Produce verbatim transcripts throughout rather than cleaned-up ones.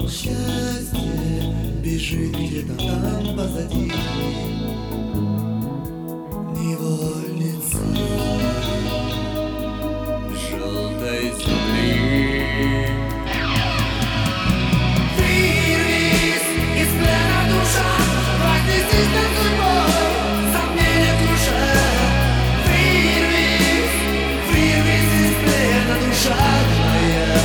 Счастье бежит где-то там позади, невольница желтой земли. Вырвись из плена, душа, вознесись над судьбой, сомнения круша. Вырвись, вырвись из плена, душа твоя.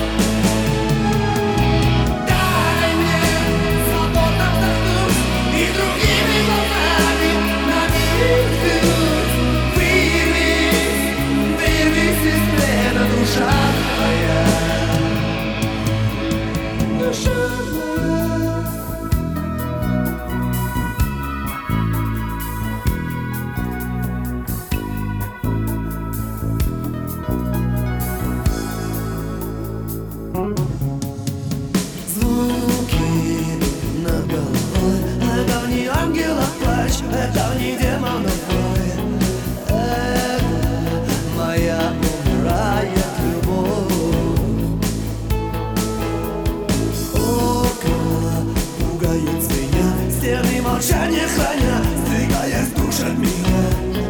Это не ангела плач, это не демонов вой, это моя умирает любовь. Окна пугают меня, стены молчания храня, сдвигаясь душ от меня.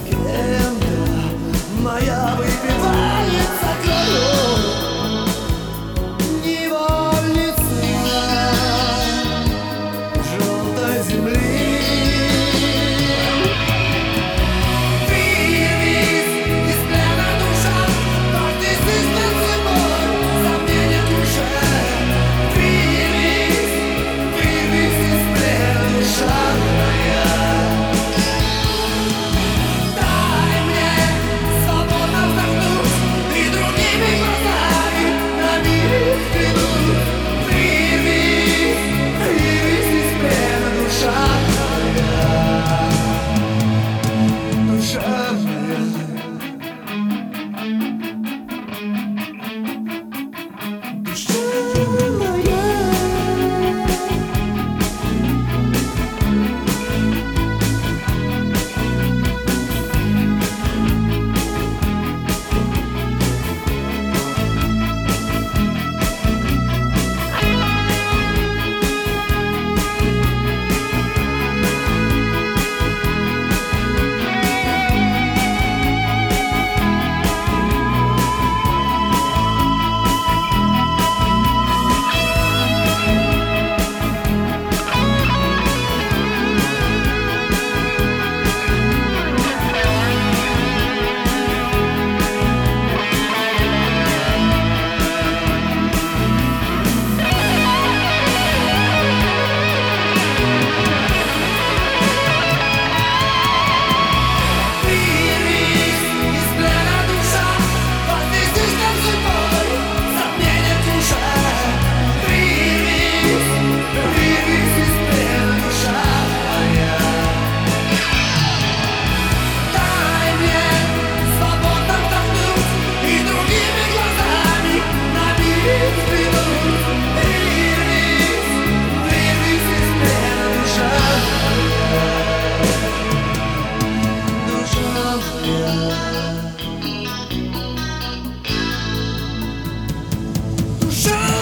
Кем-то моя выпивается кровь. Show!